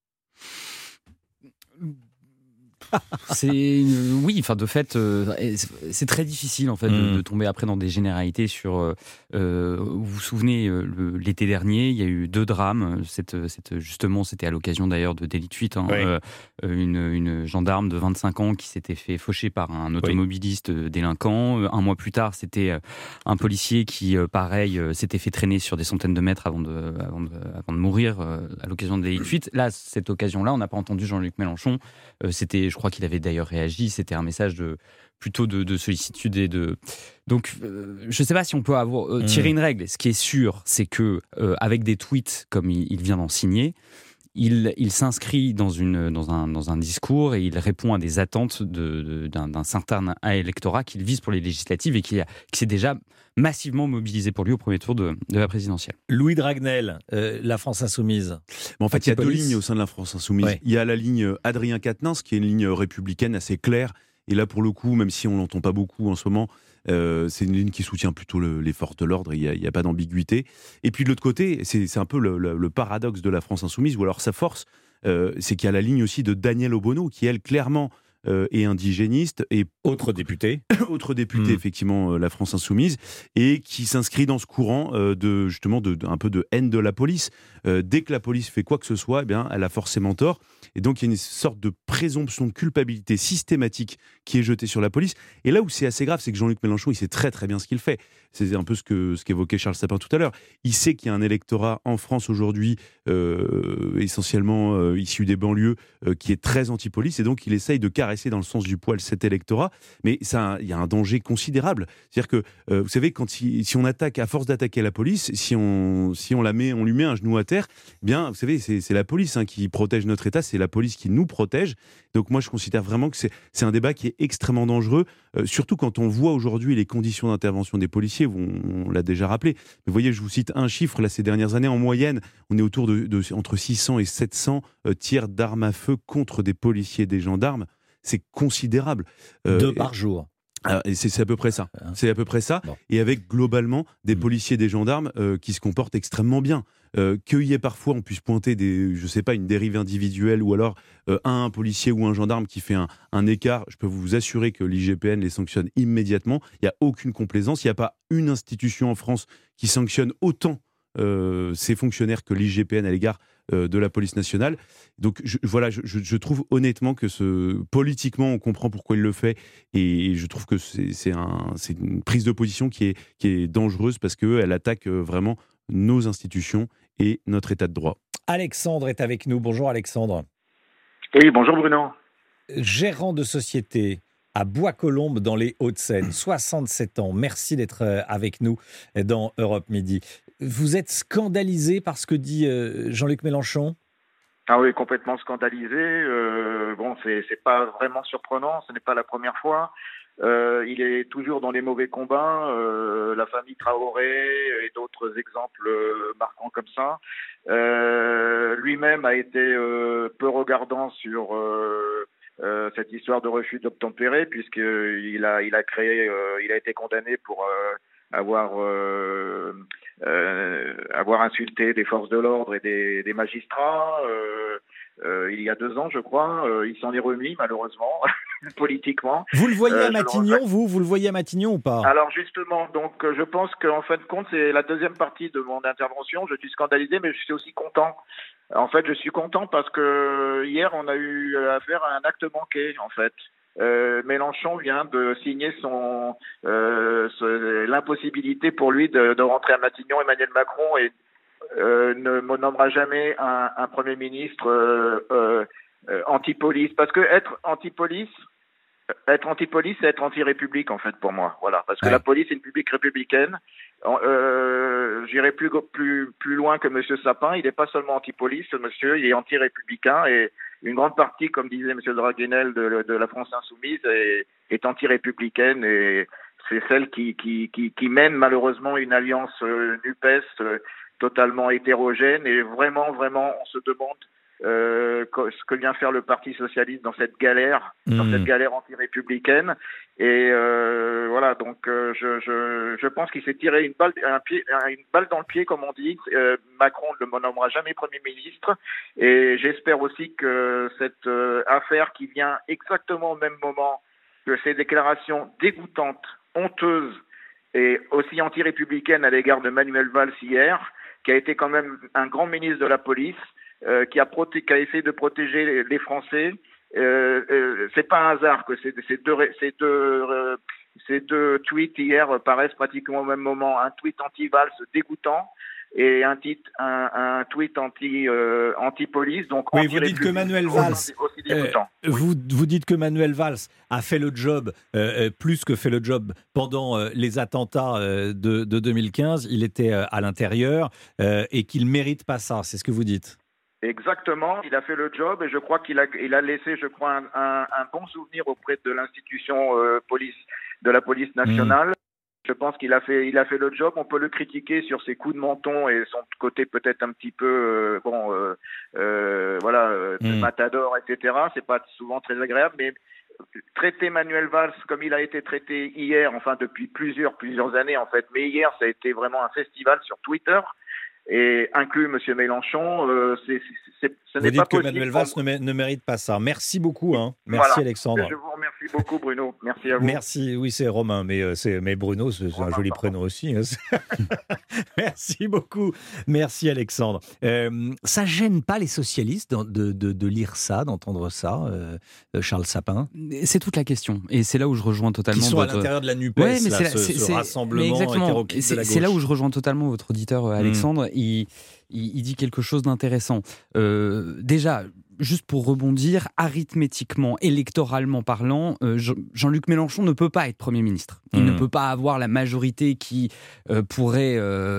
C'est une... oui, enfin de fait, euh, c'est très difficile en fait de, mmh. de tomber après dans des généralités sur. Euh, vous vous souvenez, le, l'été dernier, il y a eu deux drames. Cette, cette, justement, c'était à l'occasion d'ailleurs de délit de fuite. Hein, oui. euh, une, une gendarme de vingt-cinq ans qui s'était fait faucher par un automobiliste oui. délinquant. Un mois plus tard, c'était un policier qui, pareil, s'était fait traîner sur des centaines de mètres avant de, avant de, avant de mourir euh, à l'occasion de délit de fuite. Là, cette occasion-là, on n'a pas entendu Jean-Luc Mélenchon. Euh, c'était, je crois qu'il avait d'ailleurs réagi. C'était un message de plutôt de, de sollicitude et de. Donc, euh, je ne sais pas si on peut avoir euh, tirer une règle. Ce qui est sûr, c'est que euh, avec des tweets comme il, il vient d'en signer, il, il s'inscrit dans une dans un dans un discours et il répond à des attentes de, de, d'un, d'un certain électorat qu'il vise pour les législatives et qui, a, qui s'est déjà massivement mobilisé pour lui au premier tour de, de la présidentielle. Louis Dragnel, euh, la France Insoumise. Mais en fait, il y a deux lignes au sein de la France Insoumise. Ouais. Il y a la ligne Adrien Quatennens, qui est une ligne républicaine assez claire. Et là, pour le coup, même si on ne l'entend pas beaucoup en ce moment, euh, c'est une ligne qui soutient plutôt le, les forces de l'ordre. Il n'y a, a pas d'ambiguïté. Et puis de l'autre côté, c'est, c'est un peu le, le, le paradoxe de la France Insoumise, ou alors sa force, euh, c'est qu'il y a la ligne aussi de Danielle Obono, qui, elle, clairement... Euh, et indigéniste et autre député, autre député mmh. effectivement euh, la France Insoumise et qui s'inscrit dans ce courant euh, de justement de, de un peu de haine de la police. Euh, dès que la police fait quoi que ce soit, eh bien elle a forcément tort et donc il y a une sorte de présomption de culpabilité systématique qui est jetée sur la police. Et là où c'est assez grave, c'est que Jean-Luc Mélenchon il sait très très bien ce qu'il fait. C'est un peu ce que ce qu'évoquait Charles Sapin tout à l'heure. Il sait qu'il y a un électorat en France aujourd'hui euh, essentiellement euh, issu des banlieues euh, qui est très anti-police et donc il essaye de caresser dans le sens du poil cet électorat, mais ça, il y a un danger considérable. C'est-à-dire que, euh, vous savez, quand si, si on attaque, à force d'attaquer la police, si on, si on la met, on lui met un genou à terre, eh bien, vous savez, c'est, c'est la police hein, qui protège notre État, c'est la police qui nous protège. Donc moi, je considère vraiment que c'est, c'est un débat qui est extrêmement dangereux, euh, surtout quand on voit aujourd'hui les conditions d'intervention des policiers, on, on l'a déjà rappelé. Mais vous voyez, je vous cite un chiffre, là, ces dernières années, en moyenne, on est autour de, de entre six cents et sept cents euh, tirs d'armes à feu contre des policiers et des gendarmes. C'est considérable. Euh, Deux par jour. Alors, et c'est, c'est à peu près ça. C'est à peu près ça. Bon. Et avec globalement des mmh. policiers, des gendarmes euh, qui se comportent extrêmement bien. Euh, qu'il y ait parfois, on puisse pointer des, je sais pas, une dérive individuelle ou alors euh, un policier ou un gendarme qui fait un, un écart. Je peux vous assurer que l'I G P N les sanctionne immédiatement. Il n'y a aucune complaisance. Il n'y a pas une institution en France qui sanctionne autant euh, ses fonctionnaires que l'I G P N à l'égard euh, de la police nationale. Donc je, voilà, je, je trouve honnêtement que ce, politiquement, on comprend pourquoi il le fait et je trouve que c'est, c'est, un, c'est une prise de position qui est, qui est dangereuse parce qu'elle attaque vraiment nos institutions et notre état de droit. Alexandre est avec nous. Bonjour Alexandre. Oui, bonjour Bruno. Gérant de société à Bois-Colombes dans les Hauts-de-Seine, soixante-sept ans. Merci d'être avec nous dans Europe Midi. Vous êtes scandalisé par ce que dit Jean-Luc Mélenchon ? Ah oui, complètement scandalisé. Euh, bon, c'est, c'est pas vraiment surprenant, ce n'est pas la première fois. Euh, il est toujours dans les mauvais combats, euh, la famille Traoré et d'autres exemples euh, marquants comme ça. Euh, lui-même a été euh, peu regardant sur euh, euh, cette histoire de refus d'obtempérer, puisqu'il a, il a créé, euh, il a été condamné pour euh, avoir euh, euh, avoir insulté des forces de l'ordre et des, des magistrats. Euh, euh, il y a deux ans, je crois, euh, il s'en est remis malheureusement. politiquement. Vous le voyez Euh, à je le Matignon, regrette. vous Vous le voyez à Matignon ou pas? Alors justement, donc euh, je pense qu'en fin de compte, c'est la deuxième partie de mon intervention. Je suis scandalisé, mais je suis aussi content. En fait, je suis content parce que hier, on a eu affaire à un acte manqué, en fait. Euh, Mélenchon vient de signer son euh, ce- l'impossibilité pour lui de, de rentrer à Matignon. Emmanuel Macron et, euh, ne me nommera jamais un, un Premier ministre euh, euh, euh, anti-police. Parce que être anti-police, être anti-police, c'est être anti-république, en fait, pour moi. Voilà. Parce que Ouais. la police est une publique républicaine. En- Euh, J'irai plus, go- plus, plus loin que Monsieur Sapin. Il n'est pas seulement anti-police, ce monsieur, il est anti-républicain. Et une grande partie, comme disait Monsieur Draguenel, de, de la France insoumise est, est anti-républicaine. Et c'est celle qui, qui, qui, qui mène malheureusement une alliance euh, NUPES euh, totalement hétérogène. Et vraiment, vraiment, on se demande euh, co- ce que vient faire le Parti socialiste dans cette galère, dans Mmh. cette galère anti-républicaine. Et euh, voilà, donc euh, je, je, je pense qu'il s'est tiré une balle, un pied, un- une balle dans le pied, comme on dit. Euh, Macron ne le nommera jamais Premier ministre. Et j'espère aussi que cette euh, affaire qui vient exactement au même moment que ces déclarations dégoûtantes, honteuses et aussi anti-républicaines à l'égard de Manuel Valls hier, qui a été quand même un grand ministre de la police, euh, qui a proté- qui a essayé de protéger les, les Français. Euh, euh, c'est pas un hasard que ces, ces deux, ré- ces deux, euh, ces deux tweets hier paraissent pratiquement au même moment. Un tweet anti-Valls dégoûtant et un, titre, un, un tweet anti, euh, anti-police. Donc Oui, vous dites que anti-république, Manuel aussi- Valls, aussi dégoûtant. euh, vous, vous dites que Manuel Valls a fait le job, euh, euh, plus que fait le job pendant euh, les attentats euh, de, de deux mille quinze. Il était euh, à l'intérieur euh, et qu'il ne mérite pas ça. C'est ce que vous dites. Exactement, il a fait le job et je crois qu'il a, il a laissé, je crois, un, un, un bon souvenir auprès de l'institution euh, police, de la police nationale. Je pense qu'il a fait, il a fait le job. On peut le critiquer sur ses coups de menton et son côté peut-être un petit peu, euh, bon, euh, euh, voilà, euh, Mm. matador, et cetera. C'est pas souvent très agréable, mais traiter Manuel Valls comme il a été traité hier, enfin depuis plusieurs, plusieurs années en fait, mais hier ça a été vraiment un festival sur Twitter. Et inclut Monsieur Mélenchon, euh, c'est, c'est, ce Vous n'est dites pas que possible. Manuel Valls ne, mé- ne mérite pas ça. Merci beaucoup. Hein. Merci Voilà. Alexandre. Je vous remercie beaucoup Bruno. Merci à vous. Merci, oui c'est Romain, mais, euh, c'est, mais Bruno c'est, c'est un joli prénom aussi. hein. Merci beaucoup, merci Alexandre. Euh, ça gêne pas les socialistes de, de, de, de lire ça, d'entendre ça, euh, Charles Sapin? C'est toute la question, et c'est là où je rejoins totalement Qui sont votre... à l'intérieur de la NUPES, Ouais, mais là, c'est là- ce, c'est- ce c'est- rassemblement mais exactement. hétéroclite de C'est la c'est là gauche. où je rejoins totalement votre auditeur euh, Alexandre. Il, il, il dit quelque chose d'intéressant. Euh, déjà, juste pour rebondir, arithmétiquement, électoralement parlant, euh, Jean- Jean-Luc Mélenchon ne peut pas être Premier ministre. Il Mmh. ne peut pas avoir la majorité qui euh, pourrait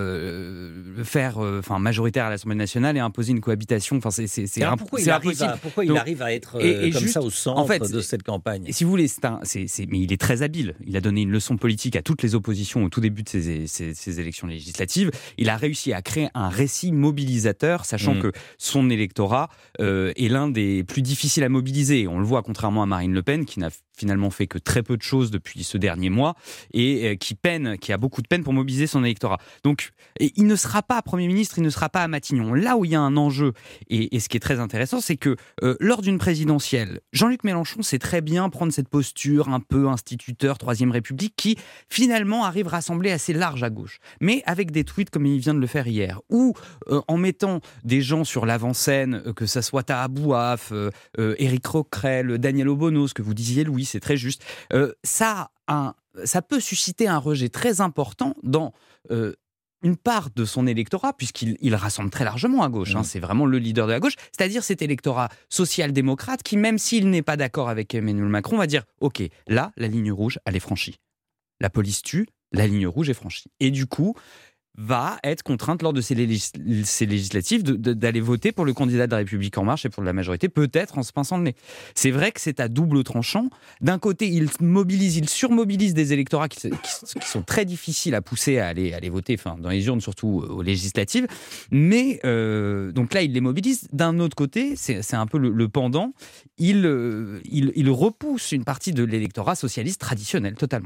euh, faire, enfin majoritaire à l'Assemblée nationale et imposer une cohabitation. Enfin, c'est c'est c'est Alors imp- pourquoi c'est il arrive impossible. à, pourquoi il Donc, arrive à être euh, et- et comme juste, ça au centre en fait, de cette campagne? Et si vous voulez, c'est un, c'est, c'est, mais il est très habile. Il a donné une leçon politique à toutes les oppositions au tout début de ces, ces, ces élections législatives. Il a réussi à créer un récit mobilisateur, sachant Mm. que son électorat euh, est l'un des plus difficiles à mobiliser. On le voit, contrairement à Marine Le Pen, qui n'a finalement fait que très peu de choses depuis ce dernier mois et euh, qui peine, qui a beaucoup de peine pour mobiliser son électorat. Donc, et il ne sera pas Premier ministre, il ne sera pas à Matignon. Là où il y a un enjeu, et, et ce qui est très intéressant, c'est que euh, lors d'une présidentielle, Jean-Luc Mélenchon sait très bien prendre cette posture un peu instituteur, Troisième République, qui finalement arrive à rassembler assez large à gauche. Mais avec des tweets comme il vient de le faire hier, ou euh, en mettant des gens sur l'avant-scène, euh, que ça soit Taha Bouaf, euh, euh, Éric Coquerel, Daniel Obono, ce que vous disiez Louis, c'est très juste, euh, ça, a un, ça peut susciter un rejet très important dans... Euh, une part de son électorat, puisqu'il il rassemble très largement à gauche, hein, c'est vraiment le leader de la gauche, c'est-à-dire cet électorat social-démocrate qui, même s'il n'est pas d'accord avec Emmanuel Macron, va dire « Ok, là, la ligne rouge, elle est franchie. La police tue, la ligne rouge est franchie. » Et du coup, va être contrainte lors de ces, légis- ces législatives de- de- d'aller voter pour le candidat de la République En Marche et pour la majorité, peut-être en se pinçant le nez. C'est vrai que c'est à double tranchant. D'un côté, il mobilise, il surmobilise des électorats qui, qui- qui sont très difficiles à pousser à aller, à aller voter, enfin, dans les urnes, surtout aux législatives. Mais euh, donc là, il les mobilise. D'un autre côté, c'est c'est un peu le, le pendant, il, euh, il, il repousse une partie de l'électorat socialiste traditionnel, totalement.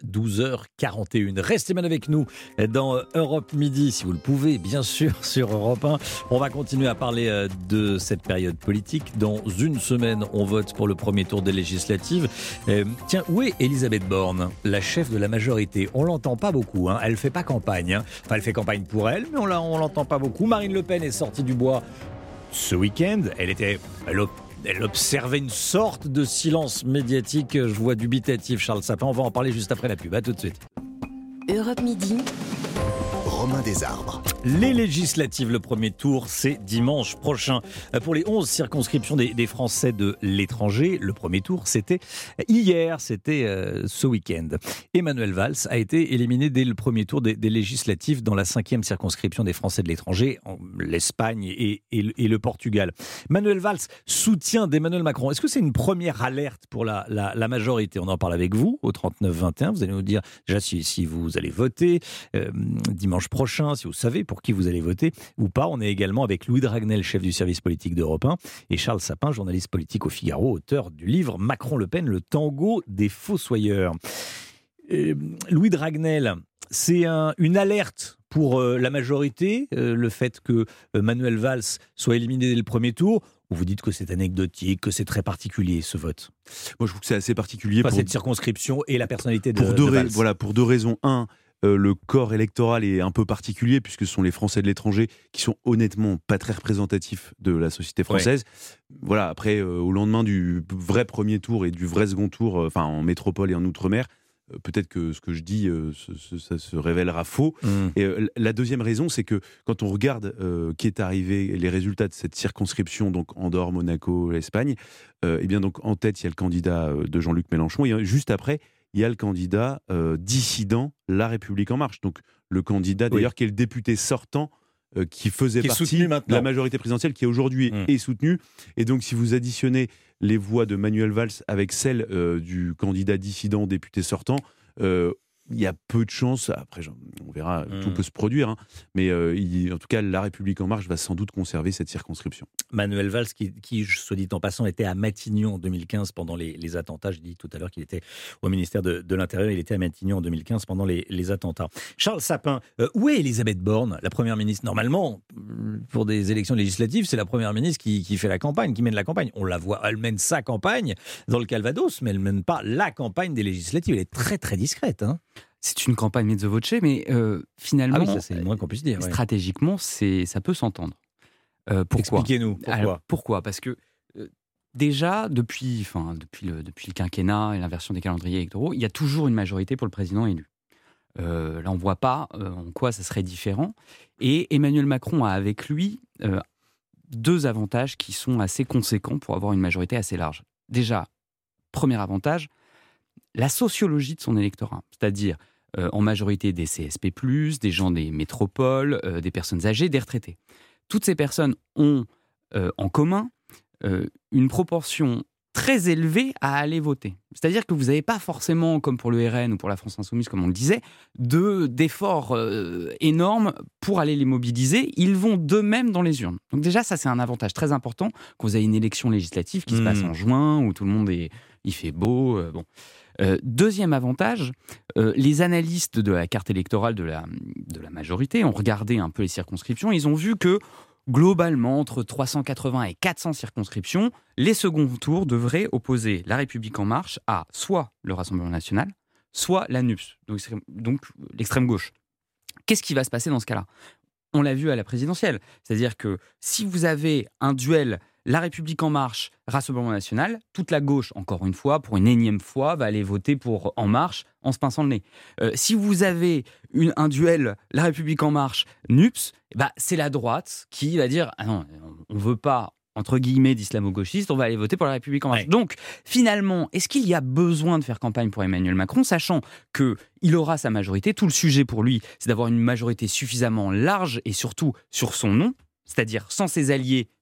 douze heures quarante et une. Restez bien avec nous dans Europe Midi, si vous le pouvez, bien sûr, sur Europe un. On va continuer à parler de cette période politique. Dans une semaine, on vote pour le premier tour des législatives. Euh, tiens, où est Elisabeth Borne, la chef de la majorité? On l'entend pas beaucoup, hein. Elle fait pas campagne. Hein. Enfin, elle fait campagne pour elle, mais on la, on l'entend pas beaucoup. Marine Le Pen est sortie du bois ce week-end. Elle était... Elle Elle observait une sorte de silence médiatique. Je vois dubitatif Charles Sapin. On va en parler juste après la pub. À tout de suite. Europe Midi. Romain Desarbres. Les législatives, le premier tour, c'est dimanche prochain. Pour les onze circonscriptions des, des Français de l'étranger, le premier tour, c'était hier, c'était euh, ce week-end. Emmanuel Valls a été éliminé dès le premier tour des, des législatives dans la cinquième circonscription des Français de l'étranger, l'Espagne et, et, et le Portugal. Manuel Valls, soutien d'Emmanuel Macron. Est-ce que c'est une première alerte pour la, la, la majorité? On en parle avec vous au trente-neuf vingt et un. Vous allez nous dire déjà si, si vous allez voter euh, dimanche prochain, si vous savez pour qui vous allez voter ou pas. On est également avec Louis Dragnel, chef du service politique d'Europe un, et Charles Sapin, journaliste politique au Figaro, auteur du livre Macron-Le Pen, le tango des fossoyeurs. Euh, Louis Dragnel, c'est un, une alerte pour euh, la majorité, euh, le fait que euh, Manuel Valls soit éliminé dès le premier tour, ou vous dites que c'est anecdotique, que c'est très particulier ce vote? Moi je trouve que c'est assez particulier. Enfin, pour cette circonscription et la personnalité de, pour deux de Valls. ra- Voilà, pour deux raisons. Un, Euh, le corps électoral est un peu particulier puisque ce sont les Français de l'étranger qui sont honnêtement pas très représentatifs de la société française. Ouais. Voilà, après, euh, au lendemain du vrai premier tour et du vrai second tour, euh, enfin en métropole et en outre-mer, euh, peut-être que ce que je dis, euh, ce, ce, ça se révélera faux. Mmh. Et euh, la deuxième raison, c'est que quand on regarde euh, qui est arrivé, les résultats de cette circonscription, donc Andorre, Monaco, l'Espagne, euh, et bien donc en tête il y a le candidat euh, de Jean-Luc Mélenchon et juste après il y a le candidat euh, dissident La République En Marche, donc le candidat d'ailleurs oui. qui est le député sortant euh, qui faisait qui partie de la majorité présidentielle qui aujourd'hui mmh. est soutenu. Et donc si vous additionnez les voix de Manuel Valls avec celles euh, du candidat dissident député sortant, euh, il y a peu de chances, après on verra, mmh. tout peut se produire, hein, mais euh, il, en tout cas La République En Marche va sans doute conserver cette circonscription. Manuel Valls qui, qui soit dit en passant, était à Matignon en deux mille quinze pendant les, les attentats. Je dis tout à l'heure qu'il était au ministère de, de l'Intérieur, il était à Matignon en deux mille quinze pendant les, les attentats. Charles Sapin, euh, où est Elisabeth Borne, la Première ministre? Normalement, pour des élections législatives, c'est la Première ministre qui, qui fait la campagne, qui mène la campagne. On la voit, elle mène sa campagne dans le Calvados, mais elle ne mène pas la campagne des législatives. Elle est très très discrète, hein. C'est une campagne mezzo voce, mais euh, finalement, ah oui, ça, c'est le moins qu'on puisse dire, ouais. stratégiquement, c'est, ça peut s'entendre. Euh, pourquoi? Expliquez-nous. Pourquoi? Alors, pourquoi? Parce que euh, déjà, depuis, enfin, depuis, le, depuis le quinquennat et l'inversion des calendriers électoraux, il y a toujours une majorité pour le président élu. Euh, là, on ne voit pas euh, en quoi ça serait différent. Et Emmanuel Macron a avec lui euh, deux avantages qui sont assez conséquents pour avoir une majorité assez large. Déjà, premier avantage, la sociologie de son électorat, c'est-à-dire euh, en majorité des C S P plus, des gens des métropoles, euh, des personnes âgées, des retraités. Toutes ces personnes ont euh, en commun euh, une proportion très élevée à aller voter. C'est-à-dire que vous n'avez pas forcément, comme pour le R N ou pour la France Insoumise, comme on le disait, de, d'efforts euh, énormes pour aller les mobiliser. Ils vont d'eux-mêmes dans les urnes. Donc déjà, ça, c'est un avantage très important quand vous avez une élection législative qui mmh. se passe en juin, où tout le monde est... Il fait beau, euh, bon... Euh, deuxième avantage, euh, les analystes de la carte électorale de la, de la majorité ont regardé un peu les circonscriptions. Ils ont vu que, globalement, entre trois cent quatre-vingts et quatre cents circonscriptions, les seconds tours devraient opposer La République En Marche à soit le Rassemblement National, soit la N U P S, donc, donc l'extrême gauche. Qu'est-ce qui va se passer dans ce cas-là? On l'a vu à la présidentielle. C'est-à-dire que si vous avez un duel La République En Marche, Rassemblement National, toute la gauche, encore une fois, pour une énième fois, va aller voter pour En Marche en se pinçant le nez. Euh, si vous avez une, un duel La République En Marche, N U P S, bah, c'est la droite qui va dire « Ah non, on ne veut pas, entre guillemets, d'islamo-gauchistes, on va aller voter pour La République En Marche. Ouais. » Donc, finalement, est-ce qu'il y a besoin de faire campagne pour Emmanuel Macron, sachant qu'il aura sa majorité? Tout le sujet pour lui, c'est d'avoir une majorité suffisamment large et surtout sur son nom, c'est-à-dire sans ses alliés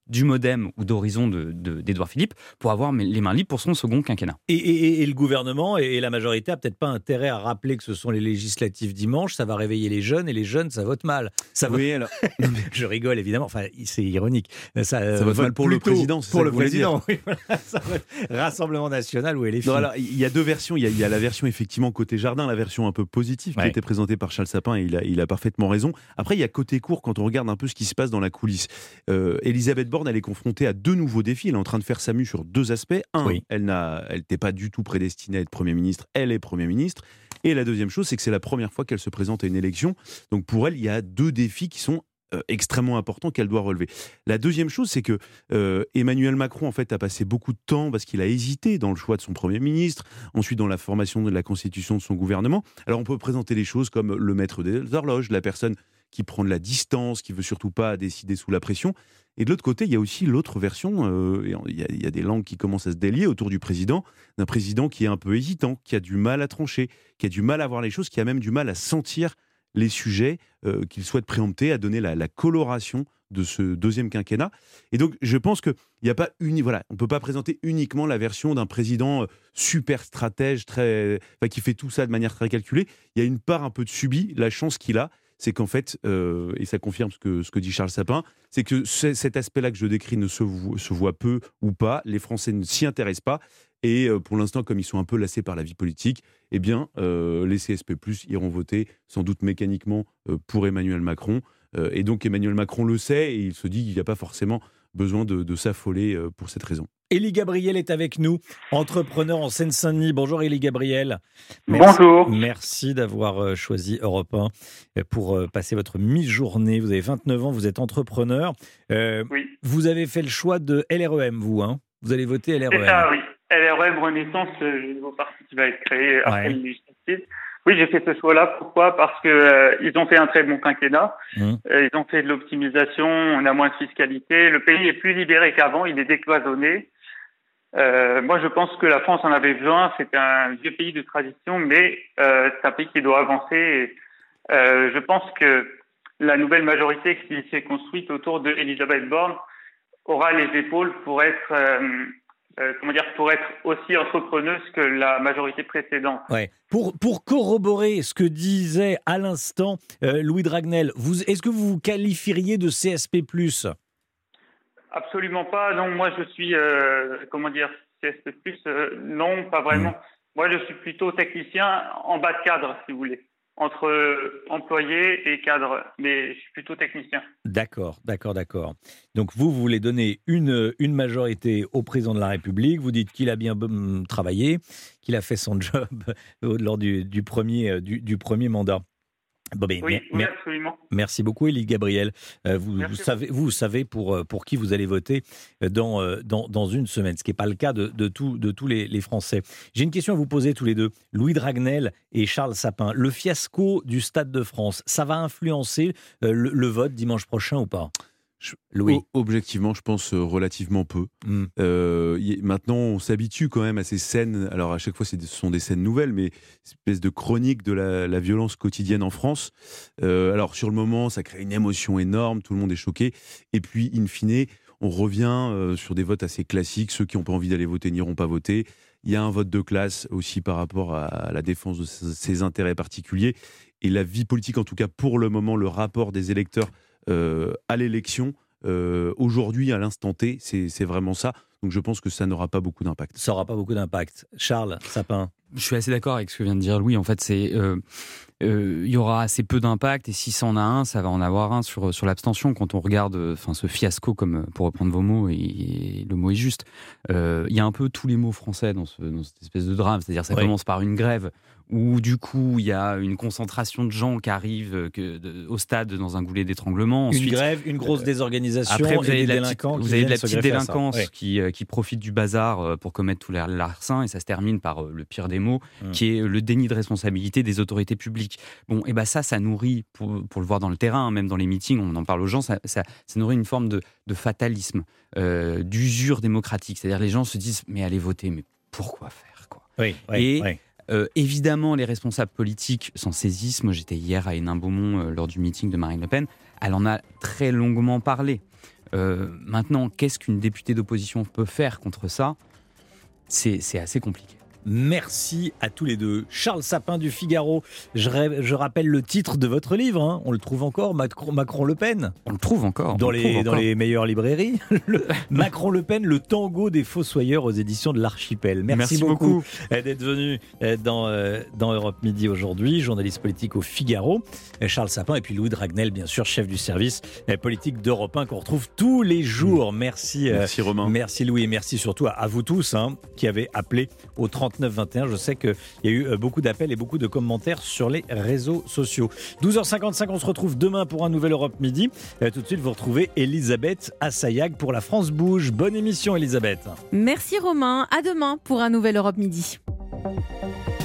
du MoDem ou d'Horizon de, de, d'Édouard Philippe pour avoir les mains libres pour son second quinquennat. Et, et, et le gouvernement et la majorité a peut-être pas intérêt à rappeler que ce sont les législatives dimanche, ça va réveiller les jeunes et les jeunes ça vote mal. Ça vote... Oui, alors... Je rigole évidemment, enfin c'est ironique. Ça, ça vote mal pour le président, c'est pour ça le que président. Oui, voilà, ça vote Rassemblement national ou L F I. Non, alors, il y a deux versions, il y a, il y a la version effectivement côté jardin, la version un peu positive qui ouais. était présentée par Charles Sapin et il a, il a parfaitement raison. Après il y a côté court quand on regarde un peu ce qui se passe dans la coulisse. Euh, Elisabeth Borne elle est confrontée à deux nouveaux défis, elle est en train de faire sa mue sur deux aspects. Un, oui. elle n'a, elle n'était pas du tout prédestinée à être Premier ministre, elle est Premier ministre. Et la deuxième chose, c'est que c'est la première fois qu'elle se présente à une élection. Donc pour elle, il y a deux défis qui sont euh, extrêmement importants qu'elle doit relever. La deuxième chose, c'est que euh, Emmanuel Macron, en fait, a passé beaucoup de temps parce qu'il a hésité dans le choix de son Premier ministre, ensuite dans la formation de la constitution de son gouvernement. Alors on peut présenter les choses comme le maître des horloges, la personne qui prend de la distance, qui veut surtout pas décider sous la pression. Et de l'autre côté, il y a aussi l'autre version, euh, il, y a, il y a des langues qui commencent à se délier autour du président, d'un président qui est un peu hésitant, qui a du mal à trancher, qui a du mal à voir les choses, qui a même du mal à sentir les sujets euh, qu'il souhaite préempter, à donner la, la coloration de ce deuxième quinquennat. Et donc, je pense qu'il n'y a pas uni, voilà, on ne peut pas présenter uniquement la version d'un président super stratège, très, enfin, qui fait tout ça de manière très calculée. Il y a une part un peu de subie, la chance qu'il a, c'est qu'en fait, euh, et ça confirme ce que, ce que dit Charles Sapin, c'est que cet aspect-là que je décris ne se voit, se voit peu ou pas, les Français ne s'y intéressent pas, et euh, pour l'instant, comme ils sont un peu lassés par la vie politique, eh bien, euh, les C S P plus, iront voter sans doute mécaniquement euh, pour Emmanuel Macron, euh, et donc Emmanuel Macron le sait, et il se dit qu'il n'y a pas forcément besoin de, de s'affoler euh, pour cette raison. Élie Gabriel est avec nous, entrepreneur en Seine-Saint-Denis. Bonjour Élie Gabriel. Merci, Bonjour. Merci d'avoir choisi Europe un pour passer votre mi-journée. Vous avez vingt-neuf ans, vous êtes entrepreneur. Euh, oui. Vous avez fait le choix de L R E M, vous, hein ? Vous allez voter L R E M. C'est ça, oui. L R E M Renaissance, le nouveau parti qui va être créé après ouais. le législatif. Oui, j'ai fait ce choix-là. Pourquoi ? Parce que euh, ils ont fait un très bon quinquennat. Mmh. Euh, ils ont fait de l'optimisation, on a moins de fiscalité. Le pays est plus libéré qu'avant, il est décloisonné. Euh, moi, je pense que la France en avait besoin. C'est un vieux pays de tradition, mais euh, c'est un pays qui doit avancer. Et, euh, je pense que la nouvelle majorité qui s'est construite autour de Elisabeth Borne aura les épaules pour être, euh, euh, comment dire, pour être aussi entrepreneuse que la majorité précédente. Ouais. Pour pour corroborer ce que disait à l'instant euh, Louis Dragnel, vous est-ce que vous vous qualifieriez de C S P plus ? Absolument pas. Non, moi je suis, euh, comment dire, C S P plus, euh, non, pas vraiment. Mmh. Moi je suis plutôt technicien en bas de cadre, si vous voulez, entre euh, employé et cadre, mais je suis plutôt technicien. D'accord, d'accord, d'accord. Donc vous, vous voulez donner une, une majorité au président de la République, vous dites qu'il a bien travaillé, qu'il a fait son job lors du, du, premier, du, du premier mandat. Bon, ben, oui, mer- oui, absolument. Merci beaucoup, Élie Gabriel. Euh, vous, vous savez, vous savez pour, pour qui vous allez voter dans, dans, dans une semaine, ce qui n'est pas le cas de, de, tout, de tous les, les Français. J'ai une question à vous poser tous les deux. Louis Dragnel et Charles Sapin, le fiasco du Stade de France, ça va influencer euh, le, le vote dimanche prochain ou pas ? Je, Louis. Objectivement, je pense euh, relativement peu. Mm. Euh, y, maintenant, on s'habitue quand même à ces scènes. Alors, à chaque fois, c'est, ce sont des scènes nouvelles, mais une espèce de chronique de la, la violence quotidienne en France. Euh, alors, sur le moment, ça crée une émotion énorme, tout le monde est choqué. Et puis, in fine, on revient euh, sur des votes assez classiques. Ceux qui n'ont pas envie d'aller voter n'iront pas voter. Il y a un vote de classe aussi par rapport à la défense de ses intérêts particuliers. Et la vie politique, en tout cas pour le moment, le rapport des électeurs Euh, à l'élection, euh, aujourd'hui, à l'instant T, c'est, c'est vraiment ça. Donc je pense que ça n'aura pas beaucoup d'impact. Ça n'aura pas beaucoup d'impact. Charles Sapin. Je suis assez d'accord avec ce que vient de dire Louis. En fait, c'est euh, euh, il y aura assez peu d'impact et si ça en a un, ça va en avoir un sur sur l'abstention. Quand on regarde, enfin, ce fiasco, comme pour reprendre vos mots, et, et le mot est juste. Euh, il y a un peu tous les mots français dans, ce, dans cette espèce de drame. C'est-à-dire, ça oui. commence par une grève où du coup il y a une concentration de gens qui arrivent que, de, au stade dans un goulet d'étranglement. Ensuite, une grève, une grosse désorganisation. Après, vous avez des de la délinquants petite, qui vous avez de la petite délinquance ouais. qui, euh, qui profite du bazar pour commettre tous les larcins et ça se termine par euh, le pire des mots, mmh. qui est le déni de responsabilité des autorités publiques. Bon, et ben ça, ça nourrit, pour, pour le voir dans le terrain, hein, même dans les meetings, on en parle aux gens, ça, ça, ça nourrit une forme de, de fatalisme, euh, d'usure démocratique. C'est-à-dire les gens se disent, mais allez voter, mais pourquoi faire quoi oui, oui, Et oui. Euh, évidemment, les responsables politiques s'en saisissent. Moi, j'étais hier à Hénin-Beaumont euh, lors du meeting de Marine Le Pen. Elle en a très longuement parlé. Euh, maintenant, qu'est-ce qu'une députée d'opposition peut faire contre ça ? c'est, c'est assez compliqué. Merci à tous les deux. Charles Sapin du Figaro, je, ré, je rappelle le titre de votre livre, hein. On le trouve encore, Macron, Macron-Le Pen. On le trouve encore. Dans, on les, trouve encore. dans les meilleures librairies. Le, Macron-Le Pen, le tango des fossoyeurs aux éditions de l'Archipel. Merci, Merci beaucoup, beaucoup d'être venu dans, dans Europe Midi aujourd'hui, journaliste politique au Figaro. Charles Sapin et puis Louis Dragnel, bien sûr, chef du service politique d'Europe un qu'on retrouve tous les jours. Merci, merci Romain. Merci Louis et merci surtout à, à vous tous hein, qui avez appelé au trente-neuf vingt et un. Je sais qu'il y a eu beaucoup d'appels et beaucoup de commentaires sur les réseaux sociaux. douze heures cinquante-cinq, on se retrouve demain pour un nouvel Europe Midi. Et tout de suite, vous retrouvez Elisabeth Assayag pour La France Bouge. Bonne émission, Elisabeth. Merci Romain. À demain pour un nouvel Europe Midi.